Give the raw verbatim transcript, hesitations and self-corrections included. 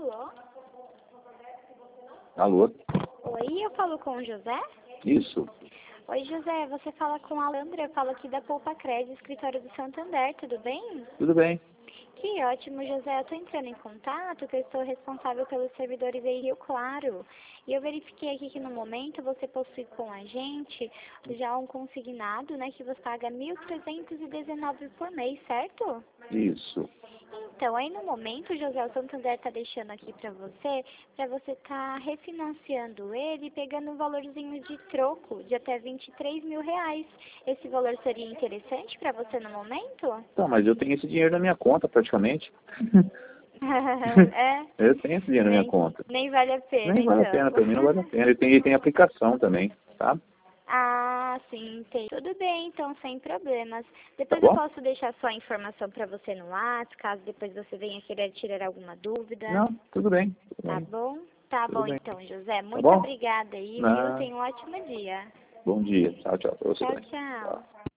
Alô? Alô? Oi, eu falo com o José? Isso. Oi, José, você fala com a Leandra, eu falo aqui da Poupa Crédito, escritório do Santander, tudo bem? Tudo bem. Que ótimo, José, eu estou entrando em contato, porque eu estou responsável pelos servidores aí Rio Claro. E eu verifiquei aqui que no momento você possui com a gente já um consignado, né, que você paga mil trezentos e dezenove por mês, certo? Isso. Então, aí no momento, José, o Santander está deixando aqui para você, para você estar refinanciando ele, pegando um valorzinho de troco de até vinte e três mil reais. Esse valor seria interessante para você no momento? Tá, mas eu tenho esse dinheiro na minha conta, praticamente. É? Eu tenho esse dinheiro na Nem, minha conta. nem vale a pena, Nem vale a pena, pra então. mim não vale a pena. E tem, e tem aplicação também, tá? Ah, sim, entendi. Tudo bem, então, sem problemas. Tá Depois eu bom? posso deixar sua informação para você no WhatsApp, caso depois você venha querer tirar alguma dúvida. Não, tudo bem. Tudo Tá bem. bom? Tá Tudo bom, bem. então, José. Tá Muito bom? obrigada aí, viu? Não. Tenha um ótimo dia. Bom dia. Tchau, tchau. Pra você Tchau, também. Tchau. tchau.